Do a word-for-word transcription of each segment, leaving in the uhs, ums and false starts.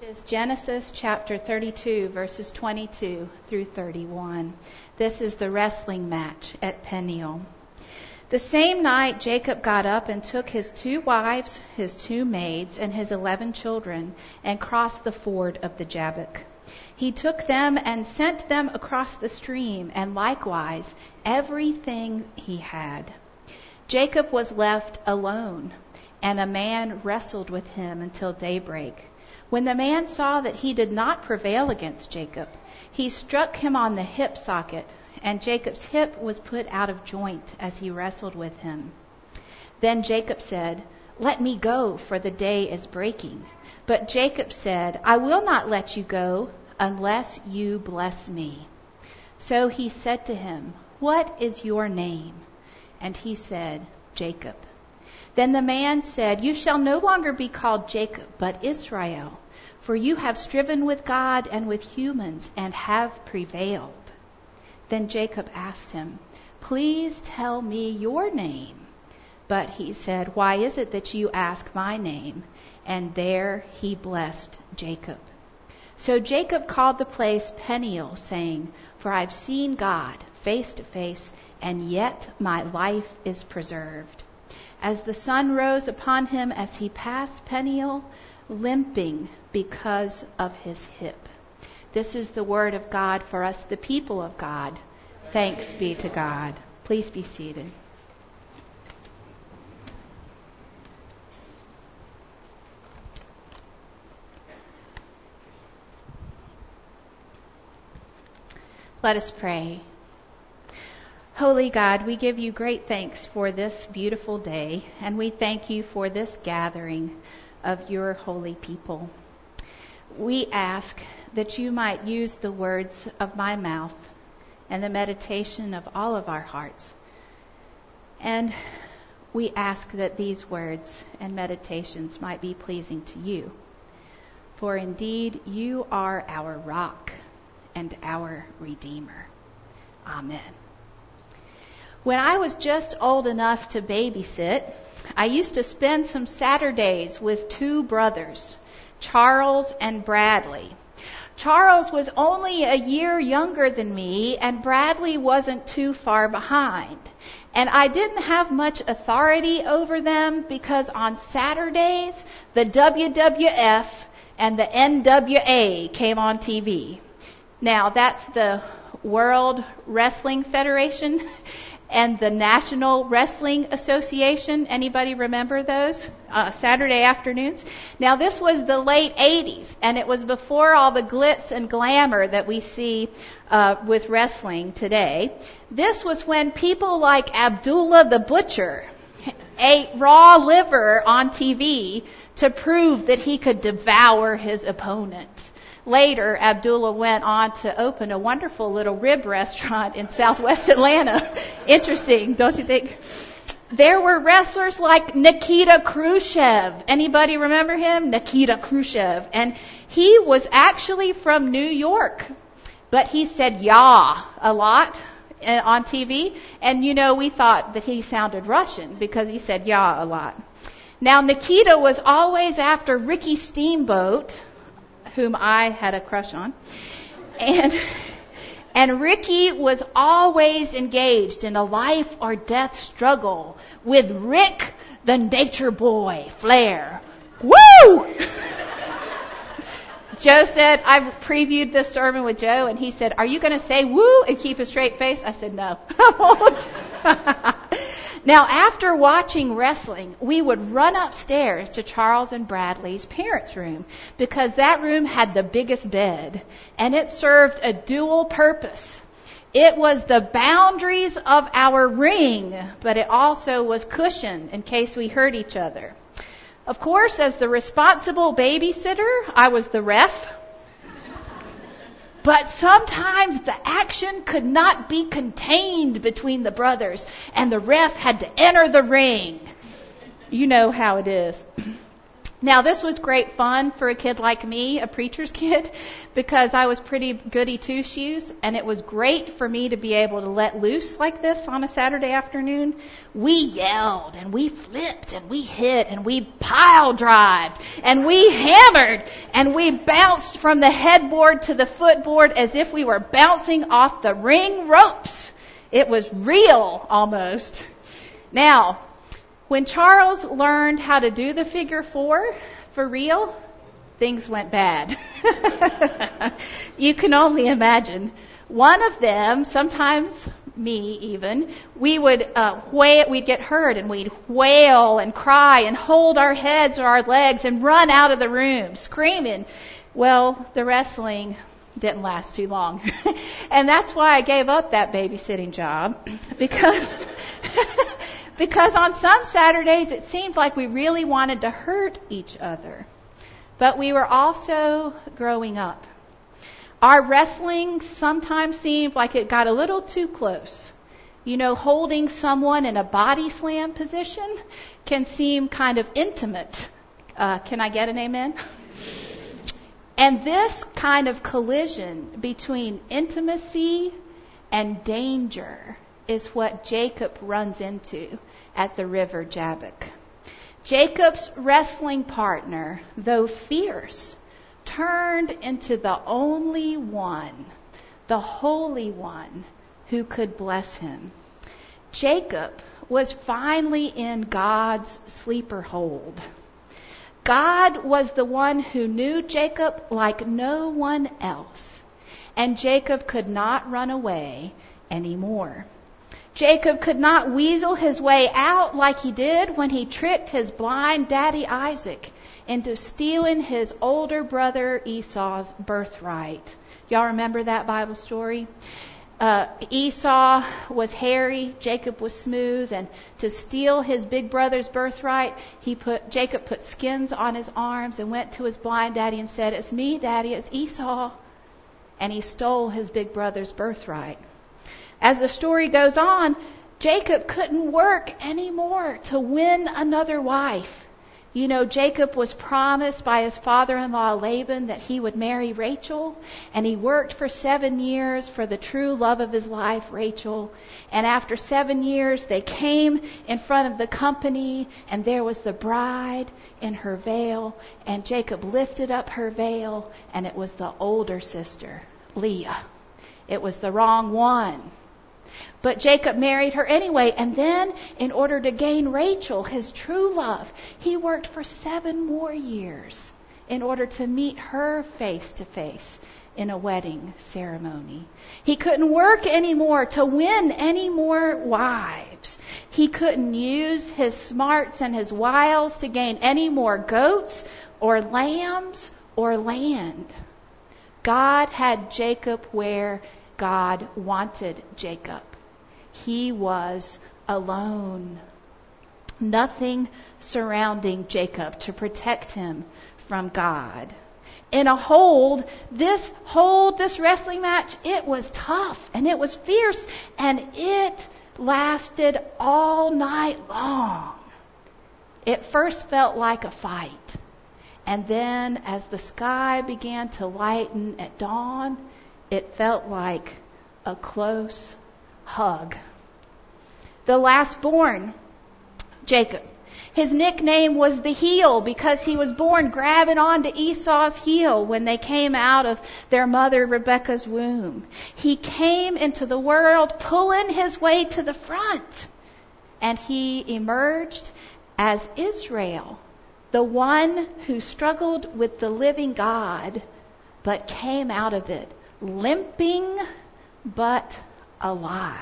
is Genesis chapter thirty-two, verses twenty-two through thirty-one. This is the wrestling match at Peniel. The same night Jacob got up and took his two wives, his two maids, and his eleven children, and crossed the ford of the Jabbok. He took them and sent them across the stream, and likewise everything he had. Jacob was left alone, and a man wrestled with him until daybreak. When the man saw that he did not prevail against Jacob, he struck him on the hip socket, and Jacob's hip was put out of joint as he wrestled with him. Then Jacob said, "Let me go, for the day is breaking." But Jacob said, "I will not let you go unless you bless me." So he said to him, "What is your name?" And he said, "Jacob." Then the man said, "You shall no longer be called Jacob, but Israel, for you have striven with God and with humans and have prevailed." Then Jacob asked him, "Please tell me your name." But he said, "Why is it that you ask my name?" And there he blessed Jacob. So Jacob called the place Peniel, saying, "For I've seen God face to face, and yet my life is preserved." As the sun rose upon him as he passed Peniel, limping because of his hip. This is the word of God for us, the people of God. Thanks be to God. Please be seated. Let us pray. Holy God, we give you great thanks for this beautiful day, and we thank you for this gathering of your holy people. We ask that you might use the words of my mouth and the meditation of all of our hearts. And we ask that these words and meditations might be pleasing to you. For indeed, you are our rock and our Redeemer. Amen. When I was just old enough to babysit, I used to spend some Saturdays with two brothers, Charles and Bradley. Charles was only a year younger than me, and Bradley wasn't too far behind. And I didn't have much authority over them because on Saturdays, the W W F and the N W A came on T V. Now, that's the World Wrestling Federation and the National Wrestling Association. Anybody remember those uh, Saturday afternoons? Now, this was the late eighties, and it was before all the glitz and glamour that we see uh, with wrestling today. This was when people like Abdullah the Butcher ate raw liver on T V to prove that he could devour his opponent. Later, Abdullah went on to open a wonderful little rib restaurant in southwest Atlanta. Interesting, don't you think? There were wrestlers like Nikita Khrushchev. Anybody remember him? Nikita Khrushchev. And he was actually from New York. But he said "yah" a lot on T V. And, you know, we thought that he sounded Russian because he said "yah" a lot. Now, Nikita was always after Ricky Steamboat, whom I had a crush on. And and Ricky was always engaged in a life or death struggle with Rick the Nature Boy Flair. Woo! Joe said, I previewed this sermon with Joe, and he said, "Are you going to say woo and keep a straight face?" I said, "No, I won't." Now, after watching wrestling, we would run upstairs to Charles and Bradley's parents' room because that room had the biggest bed, and it served a dual purpose. It was the boundaries of our ring, but it also was cushion in case we hurt each other. Of course, as the responsible babysitter, I was the ref. But sometimes the action could not be contained between the brothers, and the ref had to enter the ring. You know how it is. Now, this was great fun for a kid like me, a preacher's kid, because I was pretty goody two-shoes, and it was great for me to be able to let loose like this on a Saturday afternoon. We yelled, and we flipped, and we hit, and we pile-drived, and we hammered, and we bounced from the headboard to the footboard as if we were bouncing off the ring ropes. It was real, almost. Now, when Charles learned how to do the figure four for real, things went bad. You can only imagine. One of them, sometimes me even, we would uh, wail, we'd get hurt and we'd wail and cry and hold our heads or our legs and run out of the room screaming. Well, the wrestling didn't last too long. And that's why I gave up that babysitting job, because because on some Saturdays it seemed like we really wanted to hurt each other. But we were also growing up. Our wrestling sometimes seemed like it got a little too close. You know, holding someone in a body slam position can seem kind of intimate. Uh, can I get an amen? And this kind of collision between intimacy and danger is what Jacob runs into at the river Jabbok. Jacob's wrestling partner, though fierce, turned into the only one, the Holy One, who could bless him. Jacob was finally in God's sleeper hold. God was the one who knew Jacob like no one else, and Jacob could not run away anymore. Jacob could not weasel his way out like he did when he tricked his blind daddy Isaac into stealing his older brother Esau's birthright. Y'all remember that Bible story? Uh, Esau was hairy, Jacob was smooth, and to steal his big brother's birthright, he put Jacob put skins on his arms and went to his blind daddy and said, "It's me, Daddy, it's Esau." And he stole his big brother's birthright. As the story goes on, Jacob couldn't work anymore to win another wife. You know, Jacob was promised by his father-in-law Laban that he would marry Rachel, and he worked for seven years for the true love of his life, Rachel. And after seven years, they came in front of the company, and there was the bride in her veil, and Jacob lifted up her veil, and it was the older sister, Leah. It was the wrong one. But Jacob married her anyway, and then in order to gain Rachel, his true love, he worked for seven more years in order to meet her face to face in a wedding ceremony. He couldn't work anymore to win any more wives. He couldn't use his smarts and his wiles to gain any more goats or lambs or land. God had Jacob where God wanted Jacob. He was alone. Nothing surrounding Jacob to protect him from God. In a hold, this hold, this wrestling match, it was tough and it was fierce and it lasted all night long. It first felt like a fight. And then as the sky began to lighten at dawn, it felt like a close hug. The last-born, Jacob, his nickname was the heel because he was born grabbing onto Esau's heel when they came out of their mother Rebekah's womb. He came into the world pulling his way to the front, and he emerged as Israel, the one who struggled with the living God, but came out of it limping but alive.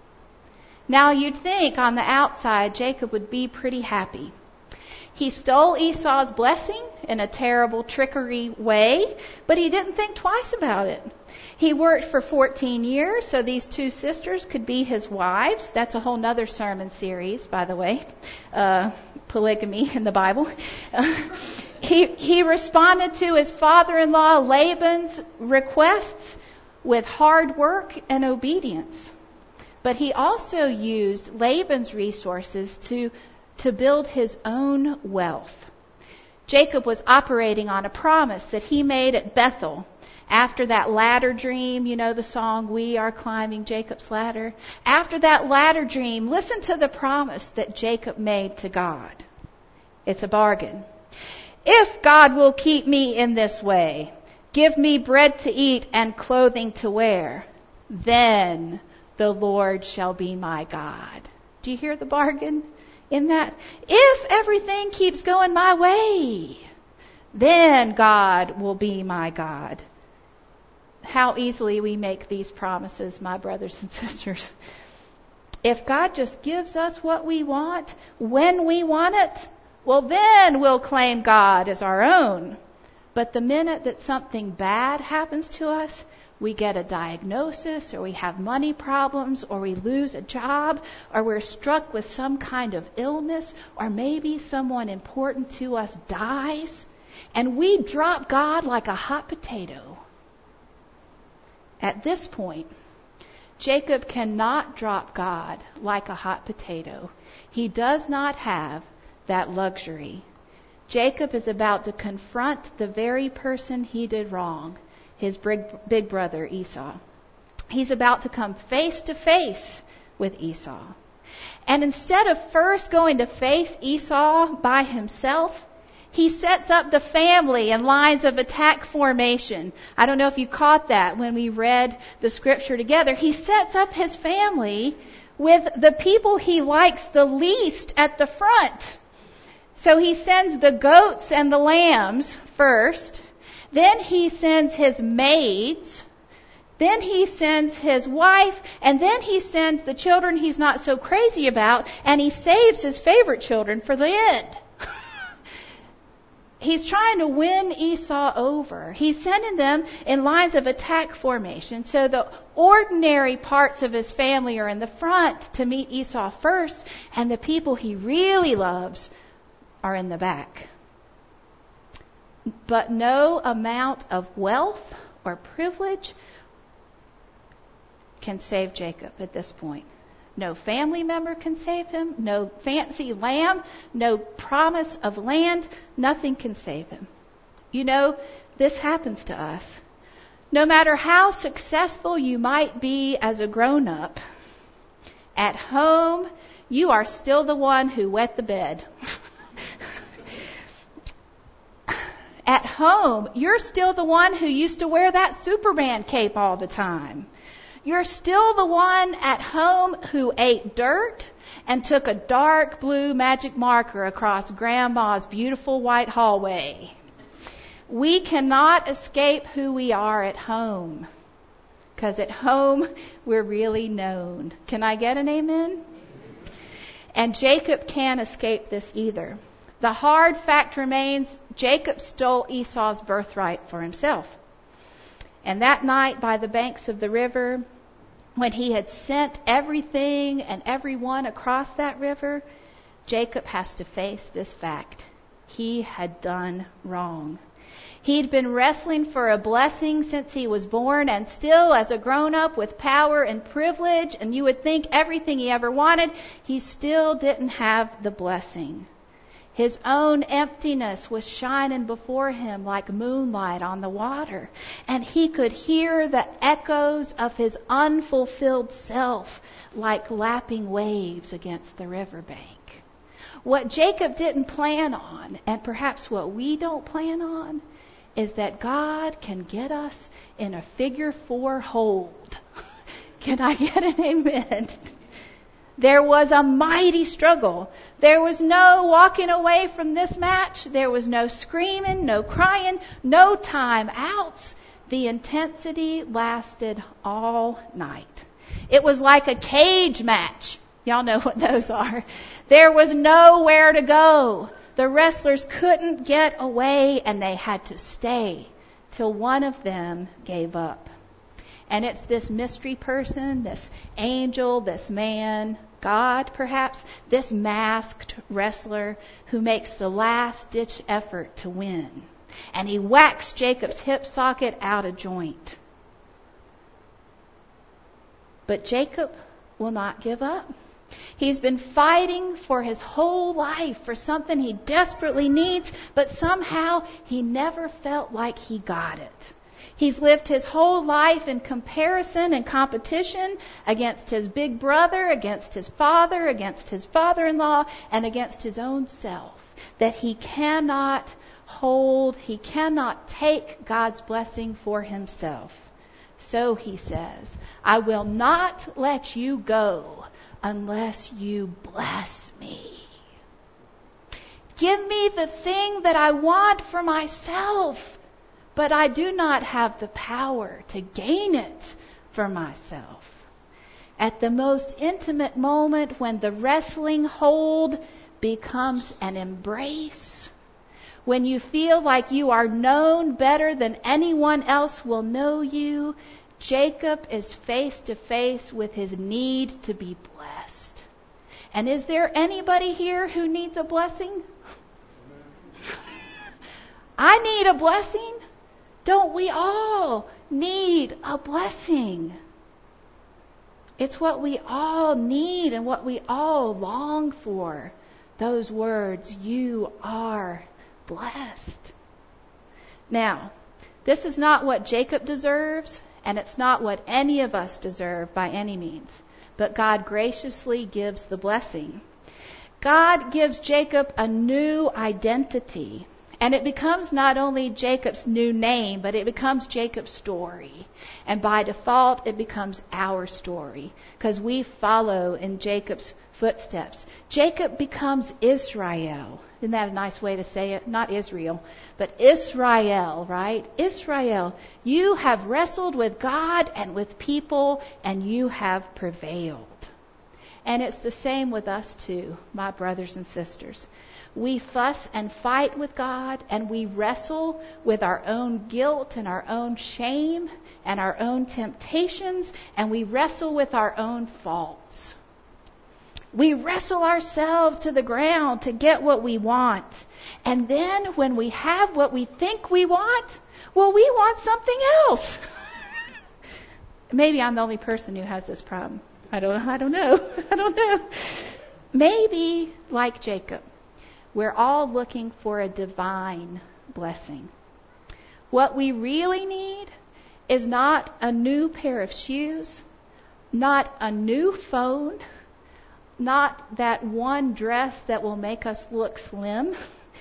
Now you'd think on the outside Jacob would be pretty happy. He stole Esau's blessing in a terrible trickery way, but he didn't think twice about it. He worked for fourteen years so these two sisters could be his wives. That's a whole nother sermon series, by the way, uh, polygamy in the Bible. Uh, he, he responded to his father-in-law Laban's requests with hard work and obedience. But he also used Laban's resources to, to build his own wealth. Jacob was operating on a promise that he made at Bethel. After that ladder dream, you know the song, "We Are Climbing Jacob's Ladder." After that ladder dream, listen to the promise that Jacob made to God. It's a bargain. "If God will keep me in this way, give me bread to eat and clothing to wear, then the Lord shall be my God." Do you hear the bargain in that? If everything keeps going my way, then God will be my God. How easily we make these promises, my brothers and sisters. If God just gives us what we want, when we want it, well, then we'll claim God as our own. But the minute that something bad happens to us, we get a diagnosis, or we have money problems, or we lose a job, or we're struck with some kind of illness, or maybe someone important to us dies, and we drop God like a hot potato. At this point, Jacob cannot drop God like a hot potato. He does not have that luxury. Jacob is about to confront the very person he did wrong, his big, big brother Esau. He's about to come face to face with Esau. And instead of first going to face Esau by himself, he sets up the family in lines of attack formation. I don't know if you caught that when we read the scripture together. He sets up his family with the people he likes the least at the front. So he sends the goats and the lambs first. Then he sends his maids. Then he sends his wife. And then he sends the children he's not so crazy about. And he saves his favorite children for the end. He's trying to win Esau over. He's sending them in lines of attack formation. So the ordinary parts of his family are in the front to meet Esau first. And the people he really loves are in the back. But no amount of wealth or privilege can save Jacob at this point. No family member can save him. No fancy lamb. No promise of land. Nothing can save him. You know, this happens to us. No matter how successful you might be as a grown-up, at home, you are still the one who wet the bed. At home, you're still the one who used to wear that Superman cape all the time. You're still the one at home who ate dirt and took a dark blue magic marker across Grandma's beautiful white hallway. We cannot escape who we are at home, because at home we're really known. Can I get an amen? And Jacob can't escape this either. The hard fact remains, Jacob stole Esau's birthright for himself. And that night by the banks of the river, when he had sent everything and everyone across that river, Jacob has to face this fact. He had done wrong. He'd been wrestling for a blessing since he was born, and still as a grown-up with power and privilege, and you would think everything he ever wanted, he still didn't have the blessing. His own emptiness was shining before him like moonlight on the water. And he could hear the echoes of his unfulfilled self like lapping waves against the riverbank. What Jacob didn't plan on, and perhaps what we don't plan on, is that God can get us in a figure four hold. Can I get an amen? There was a mighty struggle. There was no walking away from this match. There was no screaming, no crying, no time outs. The intensity lasted all night. It was like a cage match. Y'all know what those are. There was nowhere to go. The wrestlers couldn't get away, and they had to stay till one of them gave up. And it's this mystery person, this angel, this man, God perhaps, this masked wrestler who makes the last-ditch effort to win. And he whacks Jacob's hip socket out of joint. But Jacob will not give up. He's been fighting for his whole life for something he desperately needs, but somehow he never felt like he got it. He's lived his whole life in comparison and competition against his big brother, against his father, against his father-in-law, and against his own self. That he cannot hold, he cannot take God's blessing for himself. So he says, I will not let you go unless you bless me. Give me the thing that I want for myself, but I do not have the power to gain it for myself. At the most intimate moment, when the wrestling hold becomes an embrace, when you feel like you are known better than anyone else will know you, Jacob is face to face with his need to be blessed. And is there anybody here who needs a blessing? I need a blessing. Don't we all need a blessing? It's what we all need and what we all long for. Those words, you are blessed. Now, this is not what Jacob deserves, and it's not what any of us deserve by any means. But God graciously gives the blessing. God gives Jacob a new identity. And it becomes not only Jacob's new name, but it becomes Jacob's story. And by default, it becomes our story, because we follow in Jacob's footsteps. Jacob becomes Israel. Isn't that a nice way to say it? Not Israel, but Israel, right? Israel, you have wrestled with God and with people, and you have prevailed. And it's the same with us too, my brothers and sisters. We fuss and fight with God, and we wrestle with our own guilt and our own shame and our own temptations, and we wrestle with our own faults. We wrestle ourselves to the ground to get what we want. And then when we have what we think we want, well, we want something else. Maybe I'm the only person who has this problem. I don't, I don't know. I don't know. Maybe, like Jacob, we're all looking for a divine blessing. What we really need is not a new pair of shoes, not a new phone, not that one dress that will make us look slim.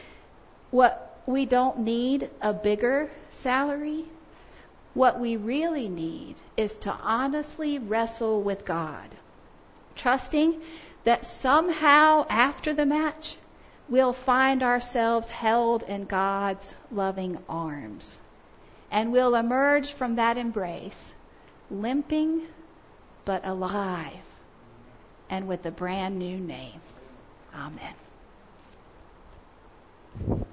What we don't need a bigger salary. What we really need is to honestly wrestle with God, trusting that somehow after the match, we'll find ourselves held in God's loving arms. And we'll emerge from that embrace limping but alive and with a brand new name. Amen.